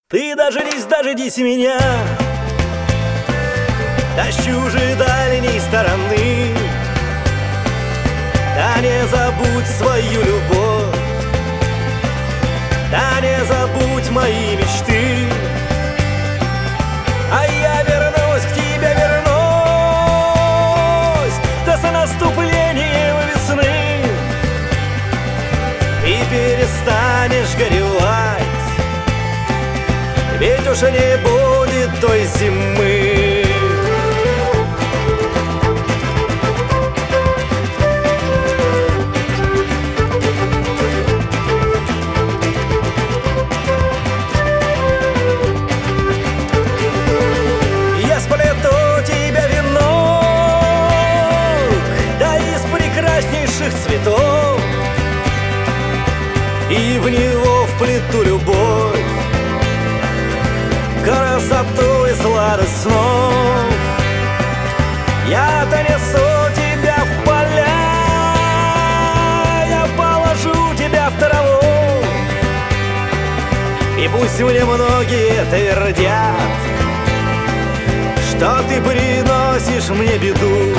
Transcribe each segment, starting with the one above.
Ты дождись меня, да с чужой дальней стороны. Да не забудь свою любовь, да не забудь мои мечты. А я вернусь к тебе, вернусь, да с наступлением весны. И перестанешь горевать, ведь уже не будет той зимы. Я сплету тебе венок, да из прекраснейших цветов, и в него вплету любовь, красоту и сладость снов. Я-то несу тебя в поля, я положу тебя в траву, и пусть мне многие твердят, что ты приносишь мне беду.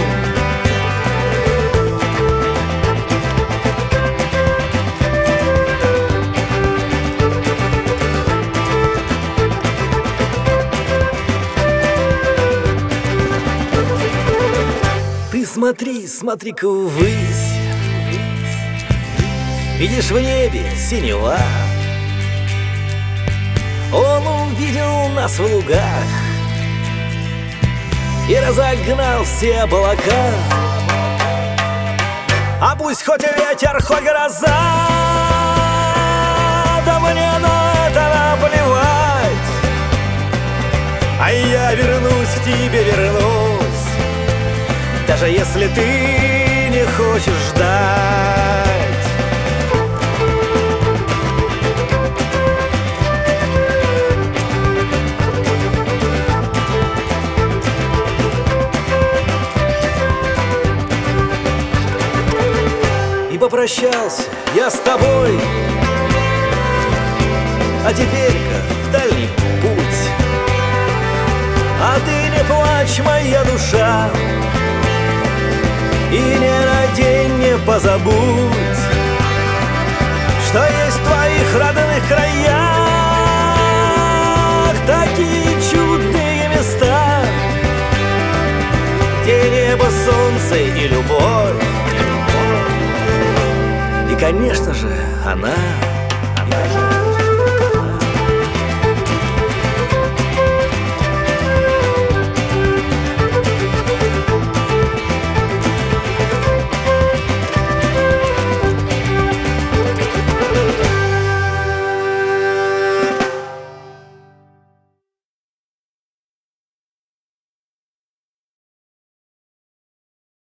Смотри, смотри-ка ввысь, видишь в небе синева. Он увидел нас в лугах и разогнал все облака. А пусть хоть ветер, хоть гроза, да мне на это наплевать. А я вернусь к тебе, вернусь, даже если ты не хочешь ждать. И попрощался я с тобой, а теперь-ка в дальний путь. А ты не плачь, моя душа, и ни на день не позабудь, что есть в твоих родных краях такие чудные места, где небо, солнце и любовь. И, конечно же, она.